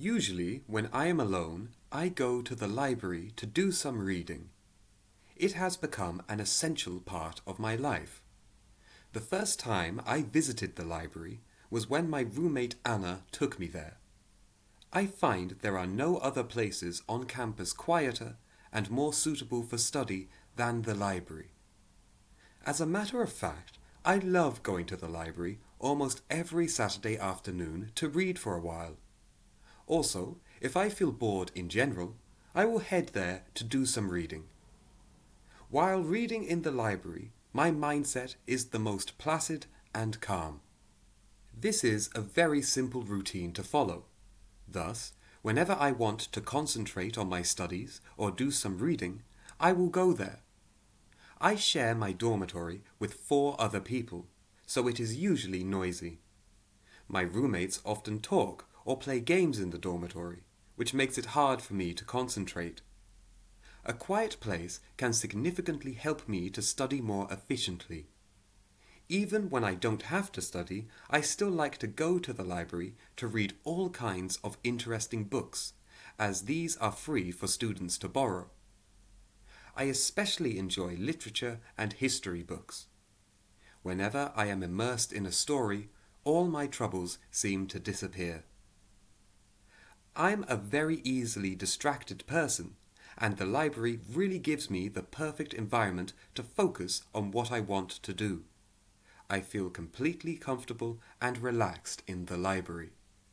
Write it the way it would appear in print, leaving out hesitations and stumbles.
Usually, when I am alone, I go to the library to do some reading. It has become an essential part of my life. The first time I visited the library was when my roommate Anna took me there. I find there are no other places on campus quieter and more suitable for study than the library. As a matter of fact, I love going to the library almost every Saturday afternoon to read for a while. Also, if I feel bored in general, I will head there to do some reading. While reading in the library, my mindset is the most placid and calm. This is a very simple routine to follow. Thus, whenever I want to concentrate on my studies or do some reading, I will go there. I share my dormitory with 4 other people, so it is usually noisy. My roommates often talk or play games in the dormitory, which makes it hard for me to concentrate. A quiet place can significantly help me to study more efficiently. Even when I don't have to study, I still like to go to the library to read all kinds of interesting books, as these are free for students to borrow. I especially enjoy literature and history books. Whenever I am immersed in a story, all my troubles seem to disappear. I'm a very easily distracted person, and the library really gives me the perfect environment to focus on what I want to do. I feel completely comfortable and relaxed in the library.